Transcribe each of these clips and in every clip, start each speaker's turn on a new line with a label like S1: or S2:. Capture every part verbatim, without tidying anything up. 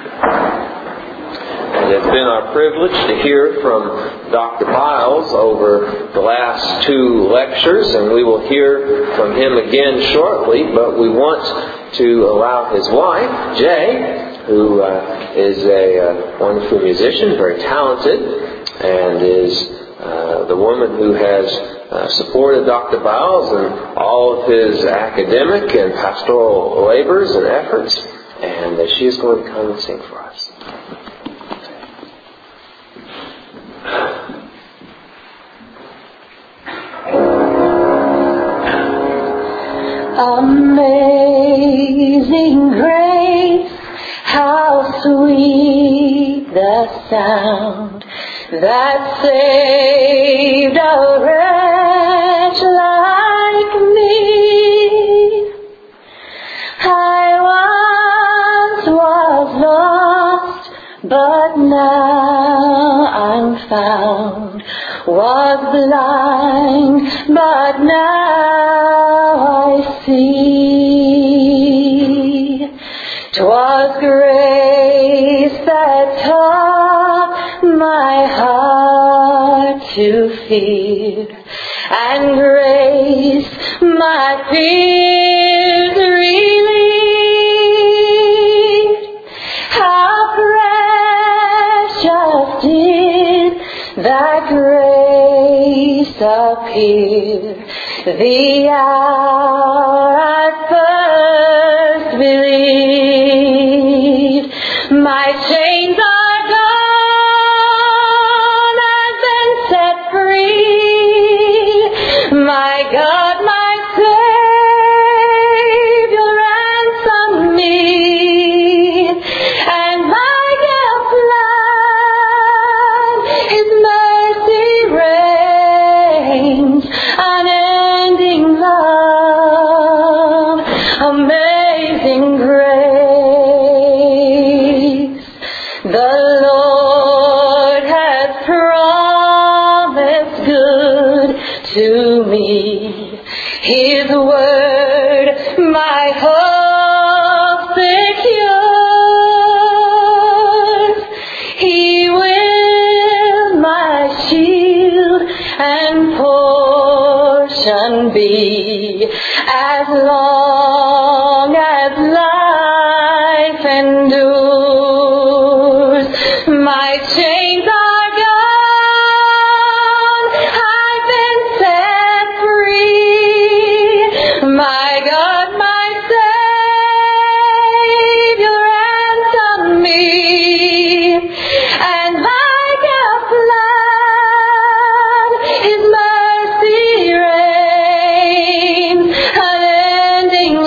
S1: It's been our privilege to hear from Doctor Biles over the last two lectures, and we will hear from him again shortly, but we want to allow his wife, Jay, who uh, is a uh, wonderful musician, very talented, and is uh, the woman who has uh, supported Doctor Biles in all of his academic and pastoral labors and efforts, and uh, she is going to come and sing for us.
S2: Amazing grace, how sweet the sound that saved a wretch like me. I once was lost, but now I'm found, was blind, but now I see. 'Twas grace that taught my heart to fear, and grace my fears relieved. How precious did that grace appear, the hour I first believed. My chains are gone, I've been set free. My God, my Savior ransomed me, and my guilt fled, His mercy reigns, unending love, amazing grace. The Lord has promised good to me, His word my hope secures. He will my shield and portion be, as long as life endures. My chains are gone, I've been set free. My God, my Savior ransomed me, and my guilt fled, His mercy reigns, unending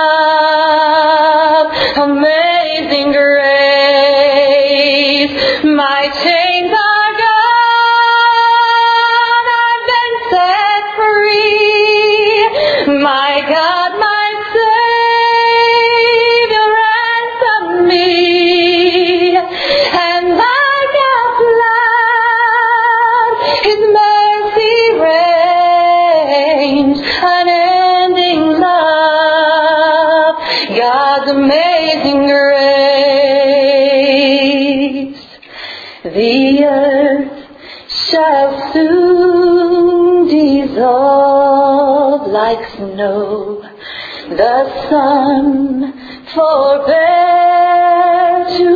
S2: love, amazing grace. My chains are gone, I've been set free. My God, my Savior ransomed me, and my guilt fled, His mercy reigns, unending love, God's amazing grace. The earth shall soon dissolve like snow, the sun forbear to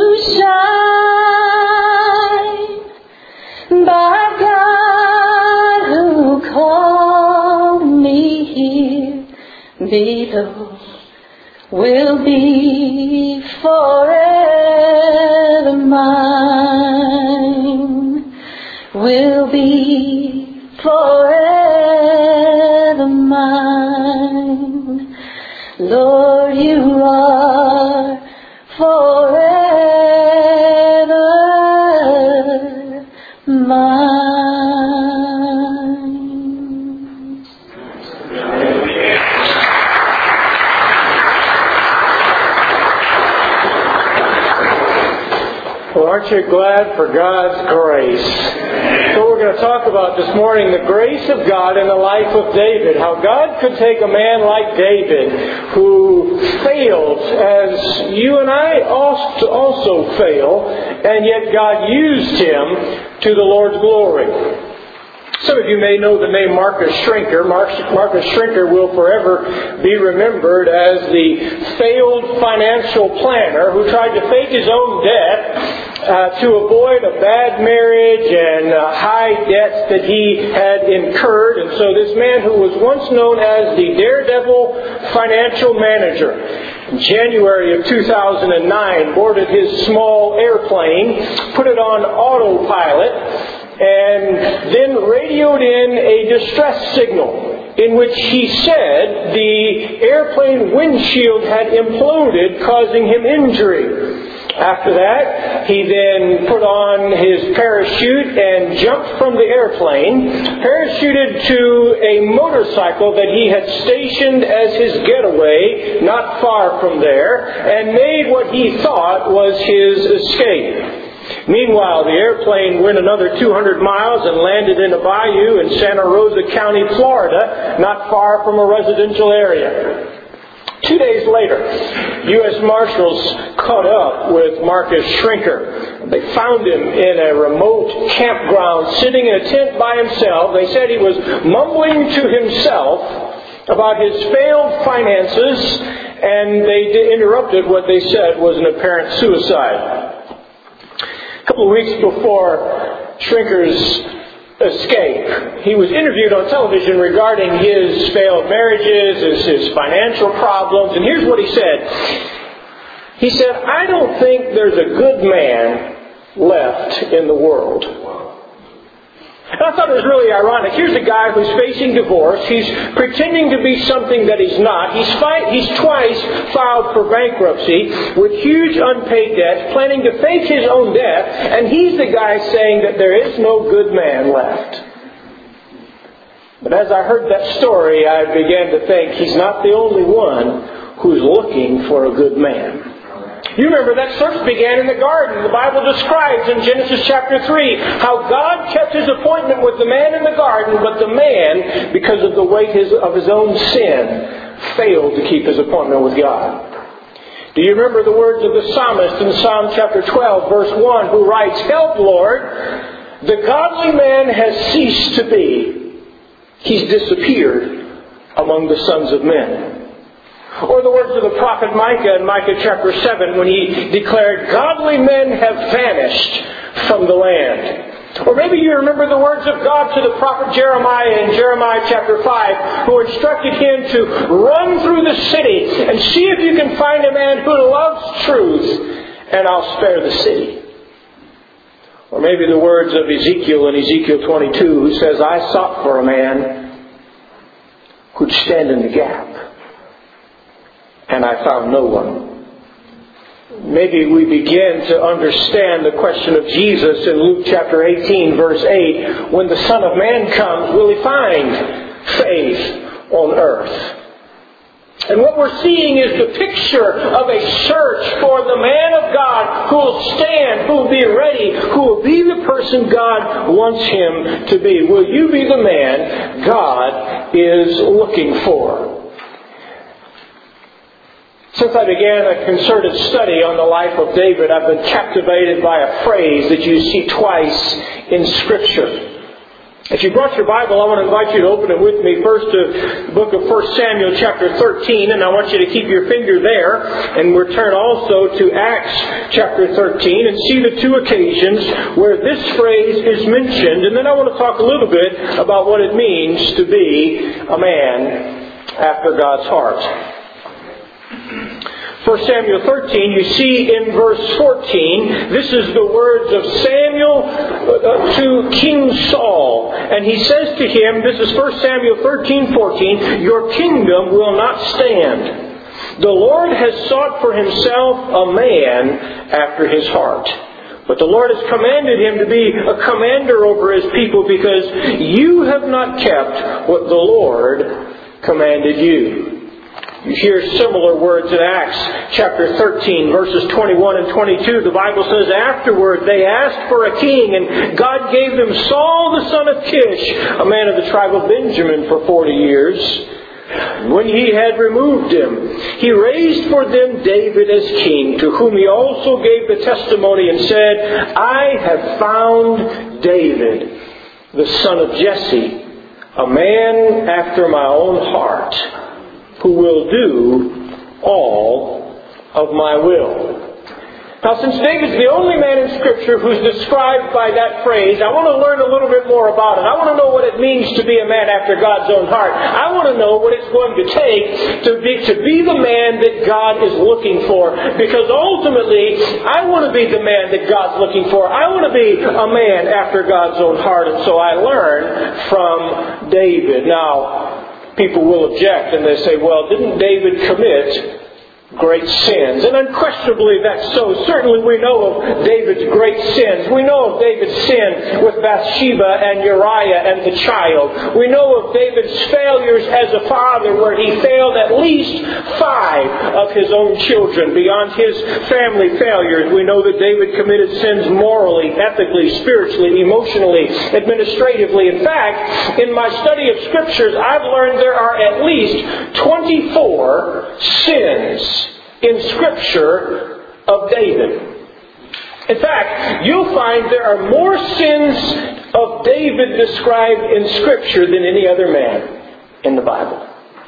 S2: shine, but God who called me here below will be forever mine, will be forever mine. Lord, you are forever mine.
S3: Well, aren't you glad for God's grace? So we're going to talk about this morning the grace of God in the life of David. How God could take a man like David who failed as you and I also fail, and yet God used him to the Lord's glory. Some of you may know the name Marcus Schrenker. Marcus Schrenker will forever be remembered as the failed financial planner who tried to fake his own death uh, to avoid a bad marriage and uh, high debts that he had incurred. And so this man who was once known as the Daredevil Financial Manager, in January of two thousand nine, boarded his small airplane, put it on autopilot, and then radioed in a distress signal in which he said the airplane windshield had imploded, causing him injury. After that, he then put on his parachute and jumped from the airplane, parachuted to a motorcycle that he had stationed as his getaway not far from there, and made what he thought was his escape. Meanwhile, the airplane went another two hundred miles and landed in a bayou in Santa Rosa County, Florida, not far from a residential area. Two days later, U S Marshals caught up with Marcus Schrenker. They found him in a remote campground, sitting in a tent by himself. They said he was mumbling to himself about his failed finances, and they interrupted what they said was an apparent suicide. A couple of weeks before Schrenker's escape, he was interviewed on television regarding his failed marriages, his, his financial problems, and here's what he said. He said, "I don't think there's a good man left in the world." And I thought it was really ironic. Here's a guy who's facing divorce. He's pretending to be something that he's not. He's, fight, he's twice filed for bankruptcy with huge unpaid debts, planning to fake his own death. And he's the guy saying that there is no good man left. But as I heard that story, I began to think he's not the only one who's looking for a good man. You remember that search began in the garden. The Bible describes in Genesis chapter three how God kept his appointment with the man in the garden, but the man, because of the weight of his own sin, failed to keep his appointment with God. Do you remember the words of the psalmist in Psalm chapter twelve, verse one, who writes, "Help, Lord, the godly man has ceased to be. He's disappeared among the sons of men." Or the words of the prophet Micah in Micah chapter seven, when he declared, "Godly men have vanished from the land." Or maybe you remember the words of God to the prophet Jeremiah in Jeremiah chapter five, who instructed him to run through the city and see if you can find a man who loves truth, and I'll spare the city. Or maybe the words of Ezekiel in Ezekiel twenty-two, who says, "I sought for a man who'd stand in the gap, and I found no one." Maybe we begin to understand the question of Jesus in Luke chapter eighteen, verse eight. When the Son of Man comes, will he find faith on earth? And what we're seeing is the picture of a search for the man of God who will stand, who will be ready, who will be the person God wants him to be. Will you be the man God is looking for? Since I began a concerted study on the life of David, I've been captivated by a phrase that you see twice in Scripture. If you brought your Bible, I want to invite you to open it with me first to the book of First Samuel chapter thirteen, and I want you to keep your finger there, and return also to Acts chapter thirteen, and see the two occasions where this phrase is mentioned, and then I want to talk a little bit about what it means to be a man after God's heart. First Samuel thirteen, you see in verse fourteen, this is the words of Samuel to King Saul. And he says to him, this is First Samuel thirteen fourteen, "Your kingdom will not stand. The Lord has sought for himself a man after his heart. But the Lord has commanded him to be a commander over his people, because you have not kept what the Lord commanded you." You hear similar words in Acts chapter thirteen, verses twenty-one and twenty-two. The Bible says, afterward they asked for a king, and God gave them Saul the son of Kish, a man of the tribe of Benjamin, for forty years. When he had removed him, he raised for them David as king, to whom he also gave the testimony and said, I have found David, the son of Jesse, a man after my own heart, who will do all of my will. Now, since David's the only man in Scripture who's described by that phrase, I want to learn a little bit more about it. I want to know what it means to be a man after God's own heart. I want to know what it's going to take to be, to be the man that God is looking for. Because ultimately, I want to be the man that God's looking for. I want to be a man after God's own heart. And so I learn from David. Now, people will object and they say, well, didn't David commit great sins? And unquestionably that's so. Certainly we know of David's great sins. We know of David's sin with Bathsheba and Uriah and the child. We know of David's failures as a father, where he failed at least five of his own children. Beyond his family failures, we know that David committed sins morally, ethically, spiritually, emotionally, administratively. In fact, in my study of Scriptures, I've learned there are at least twenty-four sins in Scripture of David. In fact, you'll find there are more sins of David described in Scripture than any other man in the Bible.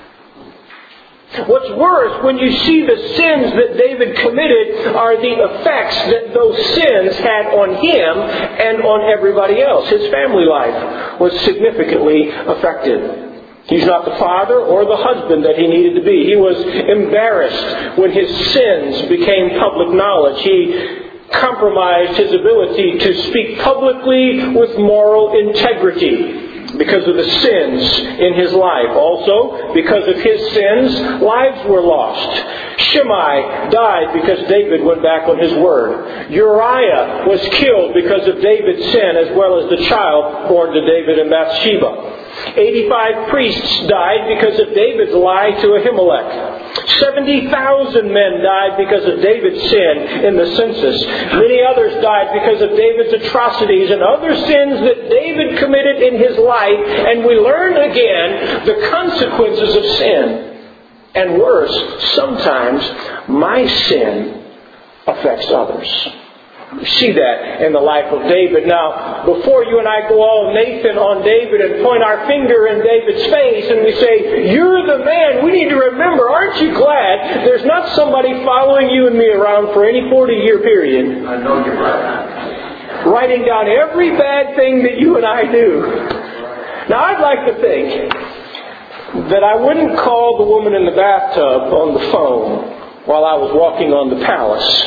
S3: What's worse, when you see the sins that David committed, are the effects that those sins had on him and on everybody else. His family life was significantly affected. He's not the father or the husband that he needed to be. He was embarrassed when his sins became public knowledge. He compromised his ability to speak publicly with moral integrity because of the sins in his life. Also, because of his sins, lives were lost. Shimei died because David went back on his word. Uriah was killed because of David's sin, as well as the child born to David and Bathsheba. eighty-five priests died because of David's lie to Ahimelech. seventy thousand men died because of David's sin in the census. Many others died because of David's atrocities and other sins that David committed in his life. And we learn again the consequences of sin. And worse, sometimes my sin affects others. We see that in the life of David. Now, before you and I go all Nathan on David and point our finger in David's face and we say, you're the man, we need to remember, aren't you glad there's not somebody following you and me around for any forty-year period?
S4: I know you're right.
S3: Writing down every bad thing that you and I do. Now, I'd like to think that I wouldn't call the woman in the bathtub on the phone while I was walking on the palace.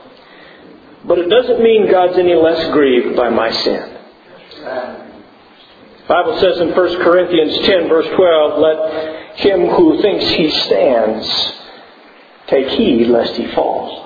S3: But it doesn't mean God's any less grieved by my sin. The Bible says in First Corinthians ten, verse twelve, let him who thinks he stands take heed lest he falls.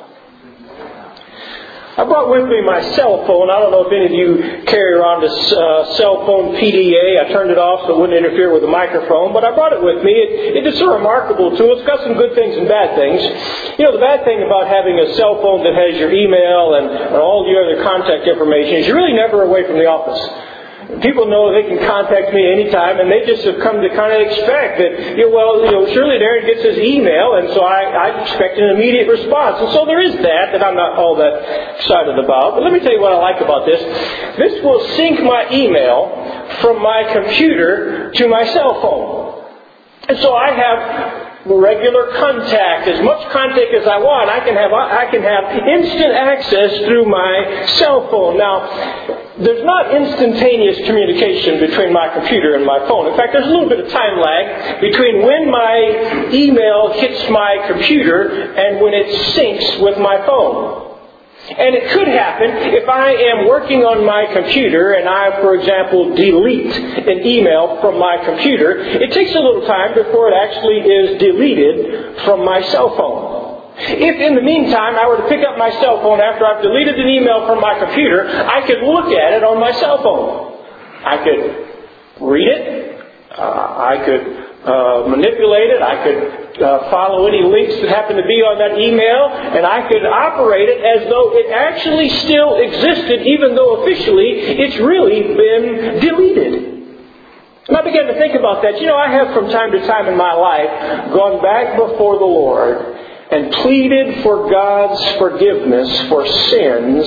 S3: I brought with me my cell phone. I don't know if any of you carry around a uh, cell phone P D A. I turned it off so it wouldn't interfere with the microphone, but I brought it with me. It, it's a remarkable tool. It's got some good things and bad things. You know, the bad thing about having a cell phone that has your email and, and all the other contact information is you're really never away from the office. People know they can contact me anytime, and they just have come to kind of expect that, you know, well, you know, surely Darren gets his email, and so I, I expect an immediate response. And so there is that that I'm not all that excited about. But let me tell you what I like about this. This will sync my email from my computer to my cell phone. And so I have regular contact, as much contact as I want. I can have I can have instant access through my cell phone. Now, there's not instantaneous communication between my computer and my phone. In fact, there's a little bit of time lag between when my email hits my computer and when it syncs with my phone. And it could happen if I am working on my computer and I, for example, delete an email from my computer. It takes a little time before it actually is deleted from my cell phone. If in the meantime I were to pick up my cell phone after I've deleted an email from my computer, I could look at it on my cell phone. I could read it. Uh, I could uh, manipulate it. I could uh, follow any links that happen to be on that email, and I could operate it as though it actually still existed, even though officially it's really been deleted. And I began to think about that. You know, I have from time to time in my life gone back before the Lord and pleaded for God's forgiveness for sins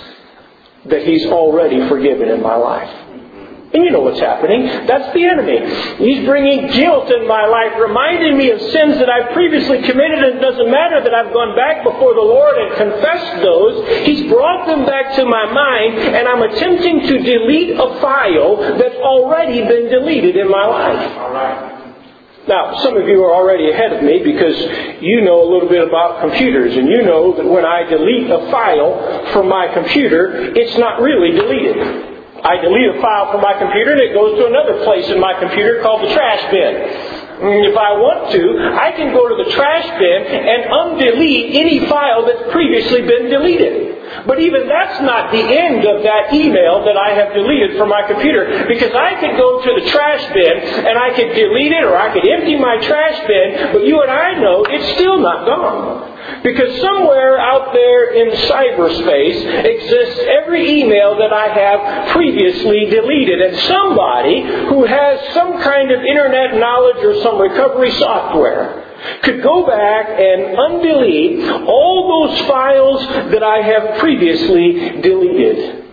S3: that He's already forgiven in my life. And you know what's happening. That's the enemy. He's bringing guilt in my life, reminding me of sins that I've previously committed. And it doesn't matter that I've gone back before the Lord and confessed those. He's brought them back to my mind, and I'm attempting to delete a file that's already been deleted in my life.
S4: All right.
S3: Now, some of you are already ahead of me because you know a little bit about computers, and you know that when I delete a file from my computer, it's not really deleted. I delete a file from my computer and it goes to another place in my computer called the trash bin. And if I want to, I can go to the trash bin and undelete any file that's previously been deleted. But even that's not the end of that email that I have deleted from my computer, because I could go to the trash bin and I could delete it, or I could empty my trash bin, but you and I know it's still not gone. Because somewhere out there in cyberspace exists every email that I have previously deleted. And somebody who has some kind of internet knowledge or some recovery software could go back and undelete all those files that I have previously deleted.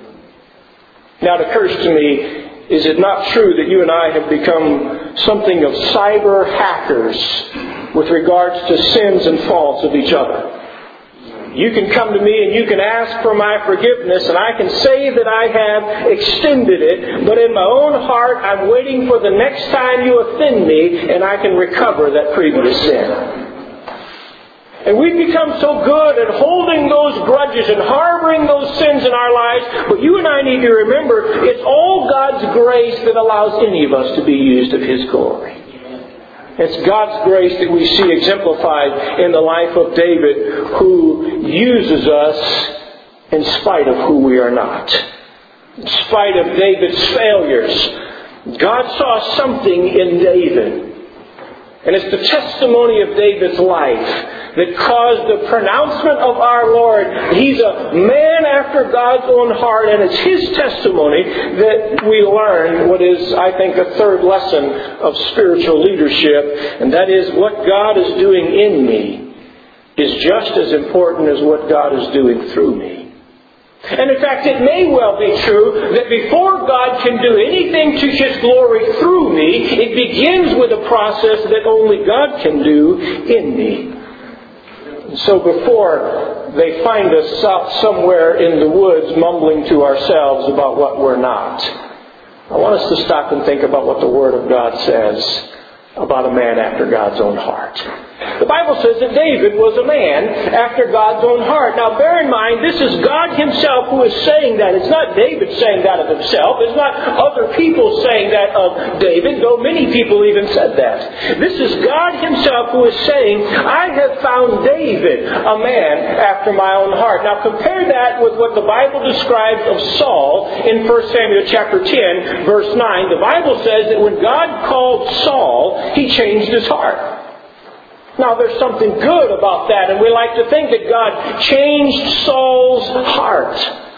S3: Now it occurs to me, is it not true that you and I have become something of cyber hackers with regards to sins and faults of each other? You can come to me and you can ask for my forgiveness, and I can say that I have extended it, but in my own heart I'm waiting for the next time you offend me and I can recover that previous sin. And we've become so good at holding those grudges and harboring those sins in our lives, but you and I need to remember it's all God's grace that allows any of us to be used of His glory. It's God's grace that we see exemplified in the life of David, who uses us in spite of who we are not. In spite of David's failures, God saw something in David. And it's the testimony of David's life that caused the pronouncement of our Lord. He's a man after God's own heart, and it's His testimony that we learn what is, I think, a third lesson of spiritual leadership, and that is what God is doing in me is just as important as what God is doing through me. And in fact, it may well be true that before God can do anything to His glory through me, it begins with a process that only God can do in me. And so before they find us out somewhere in the woods mumbling to ourselves about what we're not, I want us to stop and think about what the Word of God says about a man after God's own heart. The Bible says that David was a man after God's own heart. Now bear in mind, this is God Himself who is saying that. It's not David saying that of himself. It's not other people saying that of David, though many people even said that. This is God Himself who is saying, I have found David a man after my own heart. Now compare that with what the Bible describes of Saul in First Samuel chapter ten, verse nine. The Bible says that when God called Saul, He changed his heart. Now there's something good about that, and we like to think that God changed Saul's heart.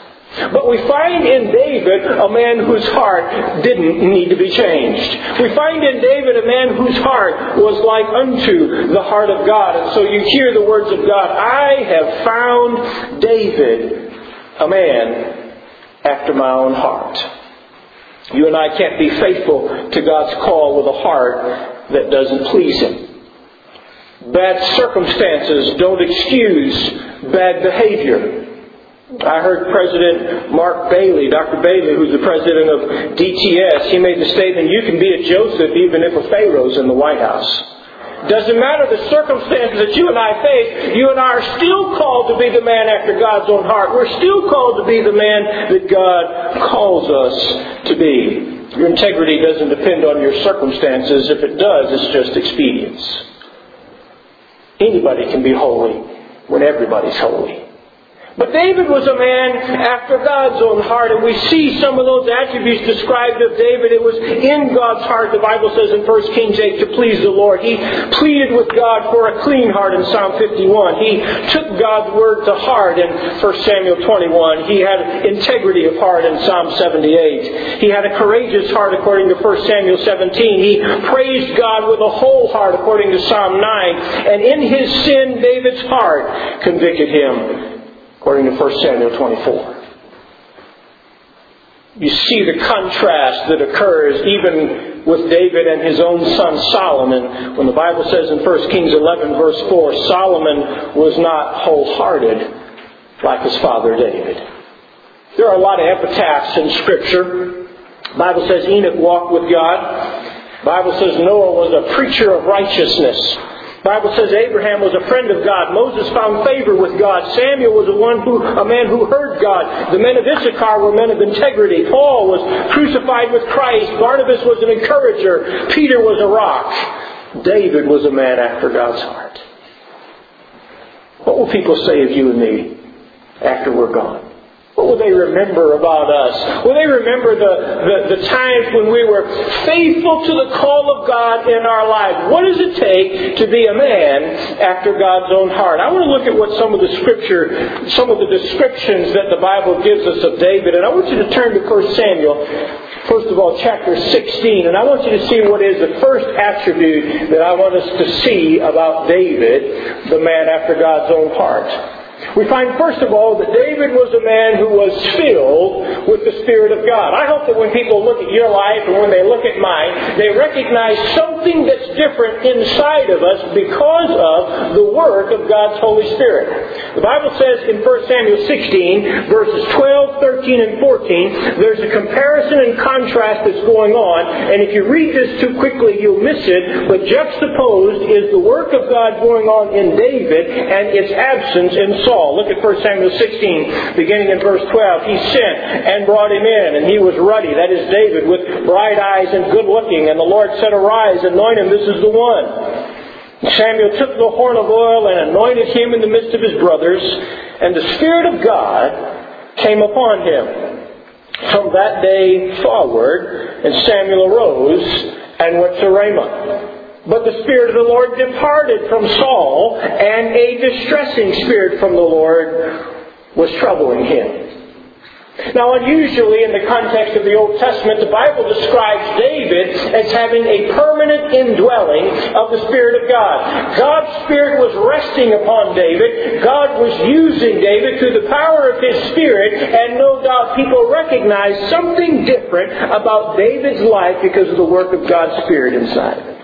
S3: But we find in David a man whose heart didn't need to be changed. We find in David a man whose heart was like unto the heart of God. And so you hear the words of God, I have found David a man after my own heart. You and I can't be faithful to God's call with a heart that doesn't please Him. Bad circumstances don't excuse bad behavior. I heard President Mark Bailey, Doctor Bailey, who's the president of D T S, he made the statement, you can be a Joseph even if a Pharaoh's in the White House. Doesn't matter the circumstances that you and I face, you and I are still called to be the man after God's own heart. We're still called to be the man that God calls us to be. Your integrity doesn't depend on your circumstances. If it does, it's just expedience. Anybody can be holy when everybody's holy. But David was a man after God's own heart, and we see some of those attributes described of David. It was in God's heart, the Bible says in First Kings eight, to please the Lord. He pleaded with God for a clean heart in Psalm fifty-one. He took God's word to heart in First Samuel twenty-one. He had integrity of heart in Psalm seventy-eight. He had a courageous heart according to First Samuel seventeen. He praised God with a whole heart according to Psalm nine. And in his sin, David's heart convicted him, according to First Samuel twenty-four. You see the contrast that occurs even with David and his own son Solomon, when the Bible says in First Kings eleven verse four, Solomon was not wholehearted like his father David. There are a lot of epitaphs in Scripture. The Bible says Enoch walked with God. The Bible says Noah was a preacher of righteousness. The Bible says Abraham was a friend of God. Moses found favor with God. Samuel was a one who, a man who heard God. The men of Issachar were men of integrity. Paul was crucified with Christ. Barnabas was an encourager. Peter was a rock. David was a man after God's heart. What will people say of you and me after we're gone? What will they remember about us? Will they remember the, the, the times when we were faithful to the call of God in our life? What does it take to be a man after God's own heart? I want to look at what some of the Scripture, some of the descriptions that the Bible gives us of David. And I want you to turn to First Samuel, first of all, chapter sixteen. And I want you to see what is the first attribute that I want us to see about David, the man after God's own heart. We find, first of all, that David was a man who was filled with the Spirit of God. I hope that when people look at your life and when they look at mine, they recognize something that's different inside of us because of the work of God's Holy Spirit. The Bible says in First Samuel sixteen, verses twelve, thirteen, and fourteen, there's a comparison and contrast that's going on. And if you read this too quickly, you'll miss it. But juxtaposed is the work of God going on in David and its absence in Saul. Look at First Samuel sixteen, beginning in verse twelve. He sent and brought him in, and he was ruddy, that is David, with bright eyes and good looking. And the Lord said, Arise, anoint him, this is the one. And Samuel took the horn of oil and anointed him in the midst of his brothers, and the Spirit of God came upon him. From that day forward, and Samuel arose and went to Ramah. But the Spirit of the Lord departed from Saul, and a distressing spirit from the Lord was troubling him. Now, unusually in the context of the Old Testament, the Bible describes David as having a permanent indwelling of the Spirit of God. God's Spirit was resting upon David. God was using David through the power of His Spirit, and no doubt people recognized something different about David's life because of the work of God's Spirit inside of it.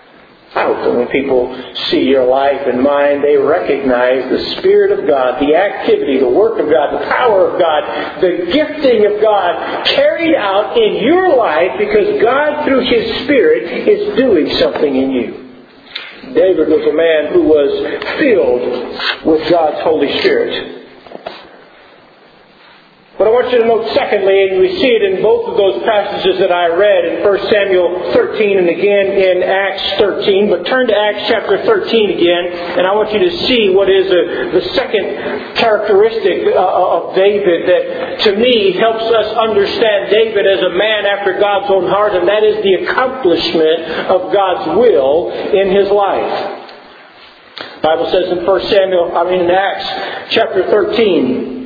S3: I hope that when people see your life and mine, they recognize the Spirit of God, the activity, the work of God, the power of God, the gifting of God carried out in your life because God, through His Spirit, is doing something in you. David was a man who was filled with God's Holy Spirit. But I want you to note secondly, and we see it in both of those passages that I read in First Samuel thirteen and again in Acts thirteen. But turn to Acts chapter thirteen again, and I want you to see what is a, the second characteristic uh, of David that to me helps us understand David as a man after God's own heart, and that is the accomplishment of God's will in his life. The Bible says in First Samuel, I mean in Acts chapter thirteen,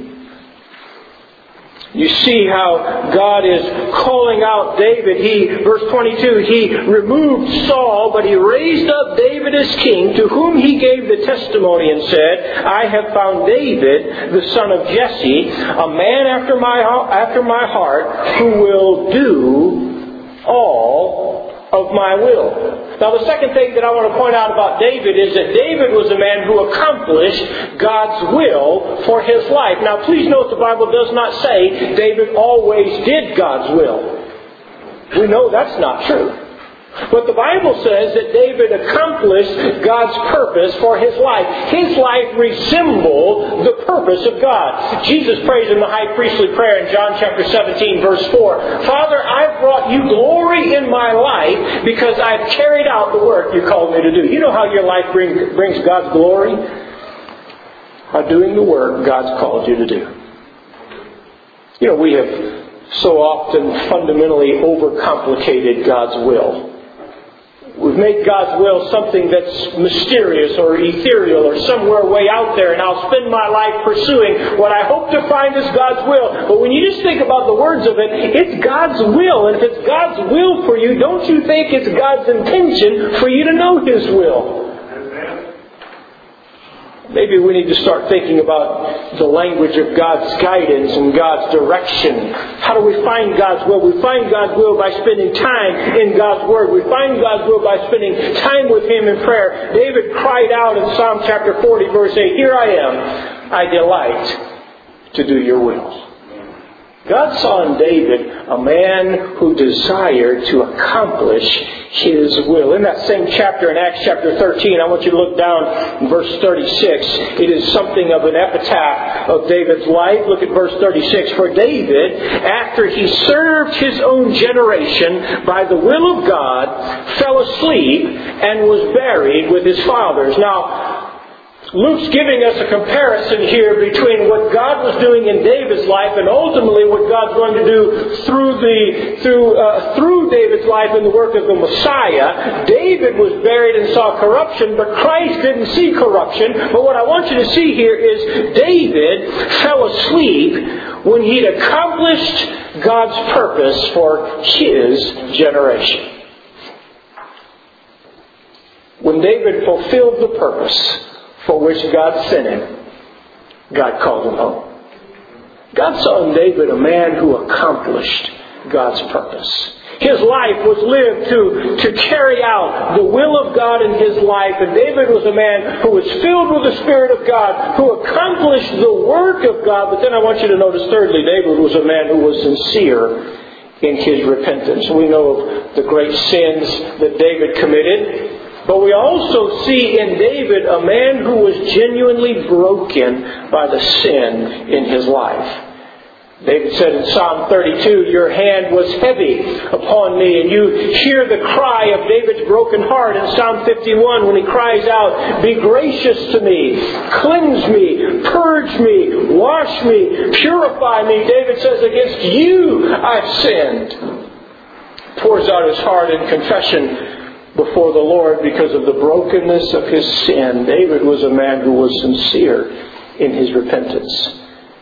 S3: you see how God is calling out David. He, verse twenty-two, He removed Saul, but He raised up David as king, to whom He gave the testimony and said, I have found David, the son of Jesse, a man after my, after my heart, who will do all of my will. Now, the second thing that I want to point out about David is that David was a man who accomplished God's will for his life. Now, please note the Bible does not say David always did God's will. We know that's not true. But the Bible says that David accomplished God's purpose for his life. His life resembled the purpose of God. Jesus prays in the high priestly prayer in John chapter seventeen, verse four, Father, I've brought you glory in my life because I've carried out the work you called me to do. You know how your life bring, brings God's glory? are doing the work God's called you to do. You know, we have so often fundamentally overcomplicated God's will. We've made God's will something that's mysterious or ethereal or somewhere way out there, and I'll spend my life pursuing what I hope to find is God's will. But when you just think about the words of it, it's God's will. And if it's God's will for you, don't you think it's God's intention for you to know His will? Maybe we need to start thinking about the language of God's guidance and God's direction. How do we find God's will? We find God's will by spending time in God's Word. We find God's will by spending time with Him in prayer. David cried out in Psalm chapter forty, verse eight, "Here I am, I delight to do your will." God saw in David a man who desired to accomplish His will. In that same chapter, in Acts chapter thirteen, I want you to look down in verse thirty-six. It is something of an epitaph of David's life. Look at verse thirty-six. "For David, after he served his own generation by the will of God, fell asleep and was buried with his fathers." Now, Luke's giving us a comparison here between what God was doing in David's life and ultimately what God's going to do through the through uh, through David's life in the work of the Messiah. David was buried and saw corruption, but Christ didn't see corruption. But what I want you to see here is David fell asleep when he'd accomplished God's purpose for his generation. When David fulfilled the purpose for which God sent him, God called him home. God saw in David a man who accomplished God's purpose. His life was lived to, to carry out the will of God in his life. And David was a man who was filled with the Spirit of God, who accomplished the work of God. But then I want you to notice, thirdly, David was a man who was sincere in his repentance. We know of the great sins that David committed. But we also see in David a man who was genuinely broken by the sin in his life. David said in Psalm thirty-two, "Your hand was heavy upon me." And you hear the cry of David's broken heart in Psalm fifty-one when he cries out, "Be gracious to me, cleanse me, purge me, wash me, purify me." David says, "Against you I've sinned." Pours out his heart in confession before the Lord because of the brokenness of his sin. David was a man who was sincere in his repentance.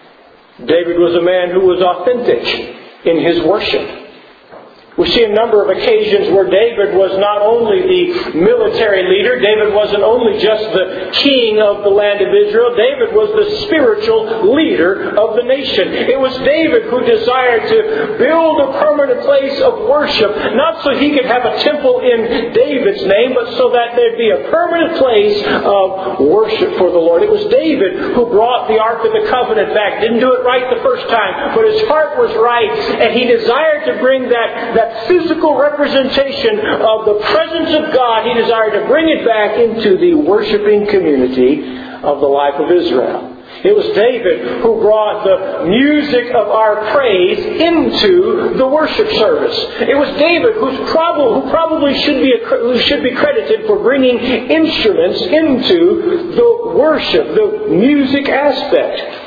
S3: David was a man who was authentic in his worship. We see a number of occasions where David was not only the military leader, David wasn't only just the king of the land of Israel, David was the spiritual leader of the nation. It was David who desired to build a permanent place of worship, not so he could have a temple in David's name, but so that there'd be a permanent place of worship for the Lord. It was David who brought the Ark of the Covenant back. Didn't do it right the first time, but his heart was right, and he desired to bring that, that physical representation of the presence of God. He desired to bring it back into the worshiping community of the life of Israel. It was David who brought the music of our praise into the worship service. It was David who's prob- who probably should be who should be credited for bringing instruments into the worship, the music aspect.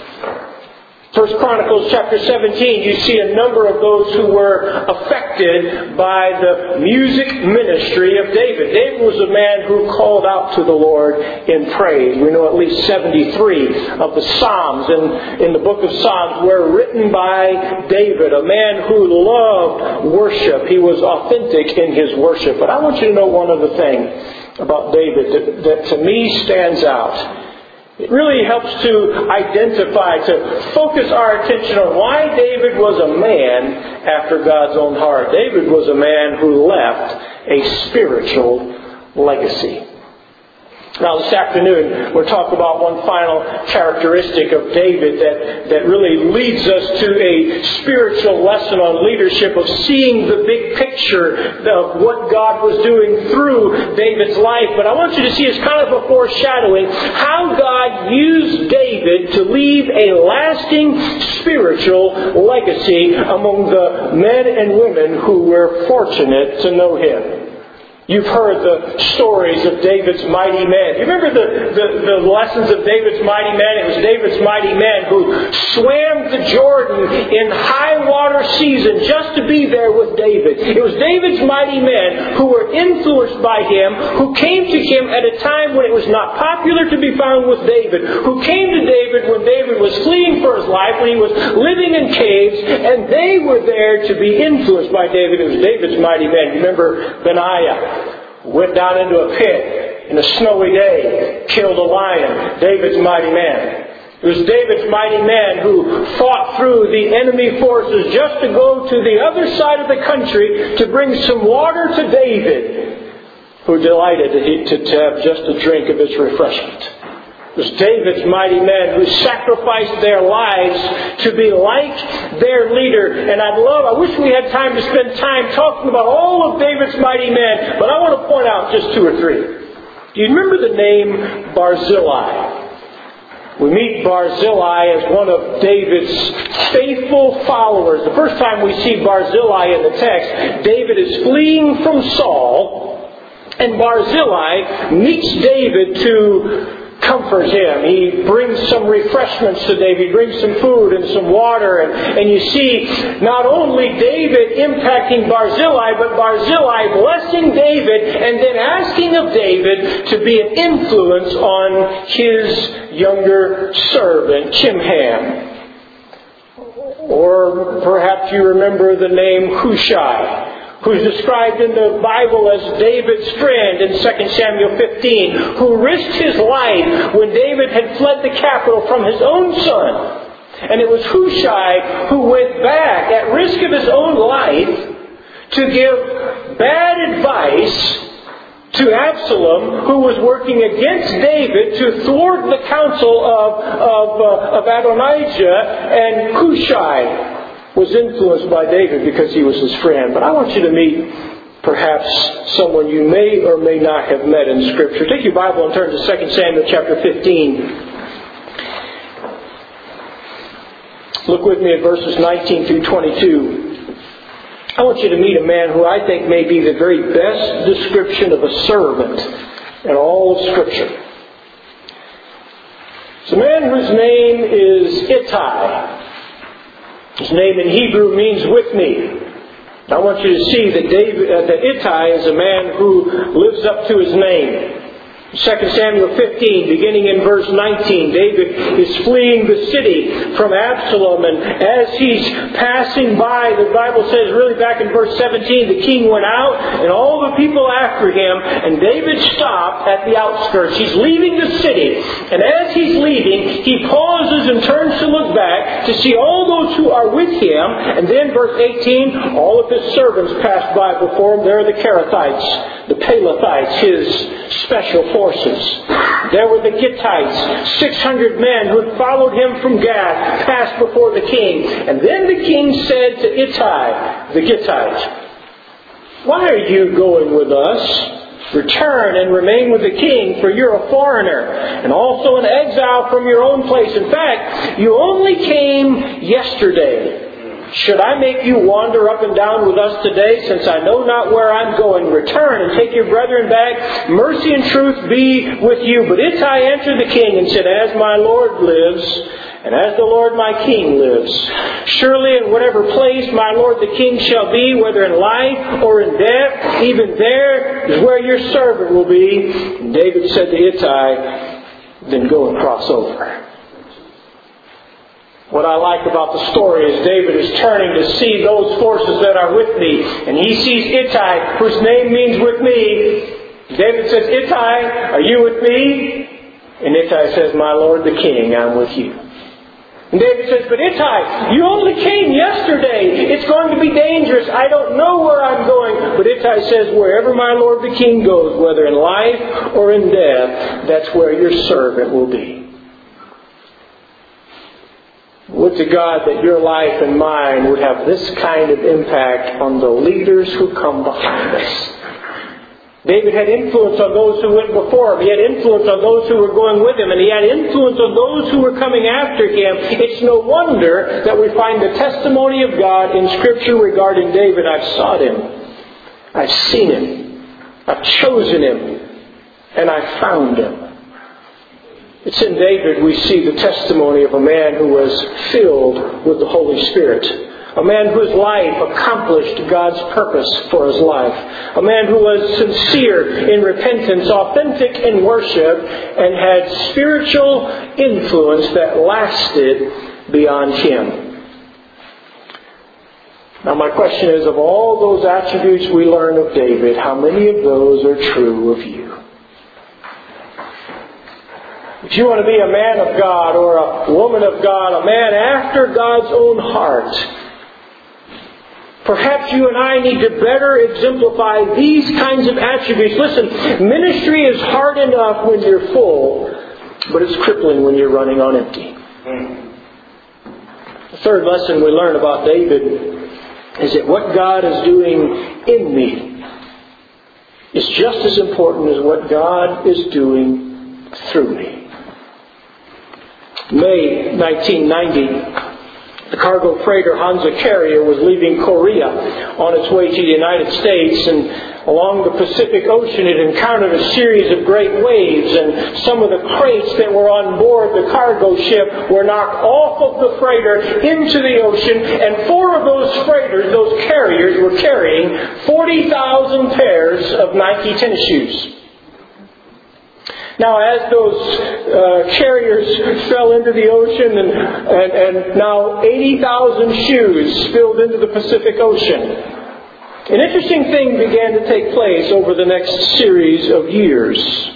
S3: First Chronicles chapter seventeen, you see a number of those who were affected by the music ministry of David. David was a man who called out to the Lord in praise. We know at least seventy-three of the Psalms in, in the book of Psalms were written by David, a man who loved worship. He was authentic in his worship. But I want you to know one other thing about David that, that to me stands out. It really helps to identify, to focus our attention on why David was a man after God's own heart. David was a man who left a spiritual legacy. Now this afternoon we'll talk about one final characteristic of David that, that really leads us to a spiritual lesson on leadership, of seeing the big picture of what God was doing through David's life. But I want you to see as kind of a foreshadowing how God used David to leave a lasting spiritual legacy among the men and women who were fortunate to know him. You've heard the stories of David's mighty men. You remember the, the, the lessons of David's mighty men? It was David's mighty men who swam the Jordan in high water season just to be there with David. It was David's mighty men who were influenced by him, who came to him at a time when it was not popular to be found with David, who came to David when David was fleeing for his life, when he was living in caves, and they were there to be influenced by David. It was David's mighty men. You remember Benaiah? Went down into a pit in a snowy day, killed a lion. David's mighty man. It was David's mighty men who fought through the enemy forces just to go to the other side of the country to bring some water to David, who delighted to, to have just a drink of its refreshment. It was David's mighty men who sacrificed their lives to be like their leader. And I'd love, I wish we had time to spend time talking about all of David's mighty men, but I want to point out just two or three. Do you remember the name Barzillai? We meet Barzillai as one of David's faithful followers. The first time we see Barzillai in the text, David is fleeing from Saul, and Barzillai meets David to comfort him. He brings some refreshments to David. He brings some food and some water. And, and you see not only David impacting Barzillai, but Barzillai blessing David and then asking of David to be an influence on his younger servant, Chimham. Or perhaps you remember the name Hushai, who's described in the Bible as David's friend in Second Samuel fifteen, who risked his life when David had fled the capital from his own son. And it was Hushai who went back at risk of his own life to give bad advice to Absalom, who was working against David to thwart the counsel of, of, uh, of Adonijah, and Hushai was influenced by David because he was his friend. But I want you to meet perhaps someone you may or may not have met in Scripture. Take your Bible and turn to Second Samuel chapter fifteen. Look with me at verses nineteen through twenty-two. I want you to meet a man who I think may be the very best description of a servant in all of Scripture. It's a man whose name is Ittai. His name in Hebrew means with me. I want you to see that David, uh, that Ittai is a man who lives up to his name. Second Samuel fifteen, beginning in verse nineteen, David is fleeing the city from Absalom, and as he's passing by, the Bible says really back in verse seventeen, the king went out and all the people after him, and David stopped at the outskirts. He's leaving the city, and as he's leaving, he pauses and turns to look back to see all those who are with him, and then verse eighteen, all of his servants passed by before him. There are the Kerethites, the Pelethites, his special forces. There were the Gittites, six hundred men who had followed him from Gath, passed before the king. And then the king said to Ittai, the Gittite, "Why are you going with us? Return and remain with the king, for you're a foreigner, and also an exile from your own place. In fact, you only came yesterday. Should I make you wander up and down with us today, since I know not where I'm going? Return and take your brethren back. Mercy and truth be with you." But Ittai answered the king and said, "As my Lord lives, and as the Lord my king lives, surely in whatever place my Lord the king shall be, whether in life or in death, even there is where your servant will be." And David said to Ittai, "Then go and cross over." What I like about the story is David is turning to see those forces that are with me. And he sees Ittai, whose name means with me. David says, "Ittai, are you with me?" And Ittai says, "My Lord the king, I'm with you." And David says, "But Ittai, you only came yesterday. It's going to be dangerous. I don't know where I'm going." But Ittai says, "Wherever my Lord the king goes, whether in life or in death, that's where your servant will be." Would to God that your life and mine would have this kind of impact on the leaders who come behind us. David had influence on those who went before him. He had influence on those who were going with him. And he had influence on those who were coming after him. It's no wonder that we find the testimony of God in Scripture regarding David. I've sought him. I've seen him. I've chosen him, and I found him. It's in David we see the testimony of a man who was filled with the Holy Spirit. A man whose life accomplished God's purpose for his life. A man who was sincere in repentance, authentic in worship, and had spiritual influence that lasted beyond him. Now my question is, of all those attributes we learn of David, how many of those are true of you? If you want to be a man of God or a woman of God, a man after God's own heart, perhaps you and I need to better exemplify these kinds of attributes. Listen, ministry is hard enough when you're full, but it's crippling when you're running on empty. The third lesson we learn about David is that what God is doing in me is just as important as what God is doing through me. May nineteen ninety, the cargo freighter Hansa Carrier was leaving Korea on its way to the United States, and along the Pacific Ocean it encountered a series of great waves, and some of the crates that were on board the cargo ship were knocked off of the freighter into the ocean, and four of those freighters, those carriers, were carrying forty thousand pairs of Nike tennis shoes. Now, as those uh, carriers fell into the ocean, and, and, and now eighty thousand shoes spilled into the Pacific Ocean, an interesting thing began to take place over the next series of years.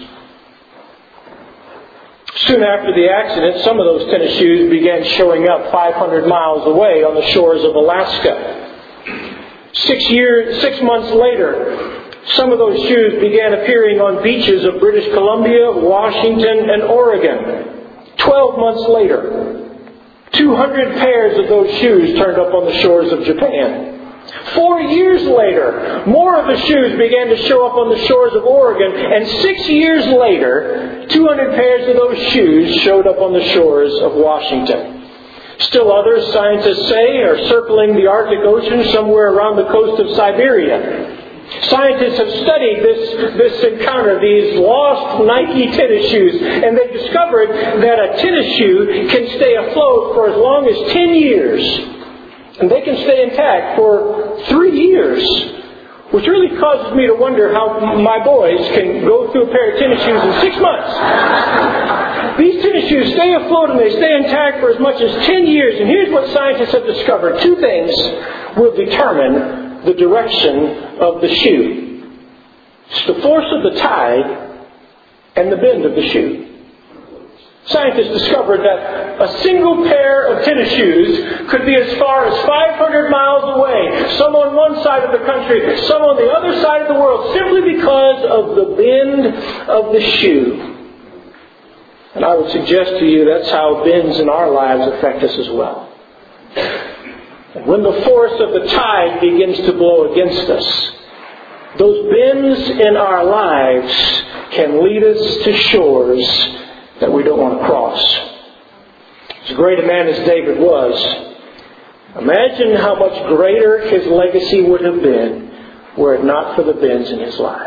S3: Soon after the accident, some of those tennis shoes began showing up five hundred miles away on the shores of Alaska. Six years, six months later, some of those shoes began appearing on beaches of British Columbia, Washington, and Oregon. Twelve months later, two hundred pairs of those shoes turned up on the shores of Japan. Four years later, more of the shoes began to show up on the shores of Oregon, and six years later, two hundred pairs of those shoes showed up on the shores of Washington. Still others, scientists say, are circling the Arctic Ocean somewhere around the coast of Siberia. Scientists have studied this, this encounter, these lost Nike tennis shoes, and they've discovered that a tennis shoe can stay afloat for as long as ten years. And they can stay intact for three years. Which really causes me to wonder how my boys can go through a pair of tennis shoes in six months. These tennis shoes stay afloat and they stay intact for as much as ten years. And here's what scientists have discovered. Two things will determine the direction of the shoe. It's the force of the tide and the bend of the shoe. Scientists discovered that a single pair of tennis shoes could be as far as five hundred miles away, some on one side of the country, some on the other side of the world, simply because of the bend of the shoe. And I would suggest to you that's how bends in our lives affect us as well. And when the force of the tide begins to blow against us, those bends in our lives can lead us to shores that we don't want to cross. As great a man as David was, imagine how much greater his legacy would have been were it not for the bends in his life.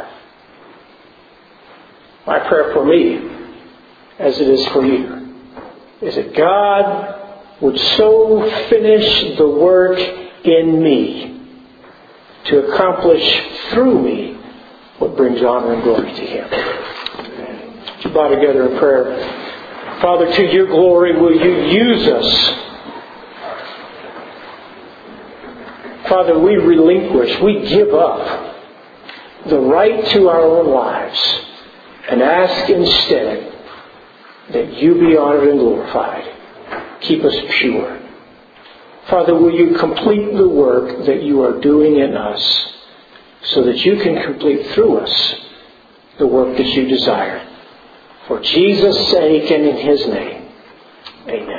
S3: My prayer for me, as it is for you, is that God would so finish the work in me to accomplish through me what brings honor and glory to Him. Would you bow together in prayer? Father, to your glory, will you use us? Father, we relinquish, we give up the right to our own lives and ask instead that you be honored and glorified. Keep us pure. Father, will you complete the work that you are doing in us so that you can complete through us the work that you desire. For Jesus' sake and in His name, amen.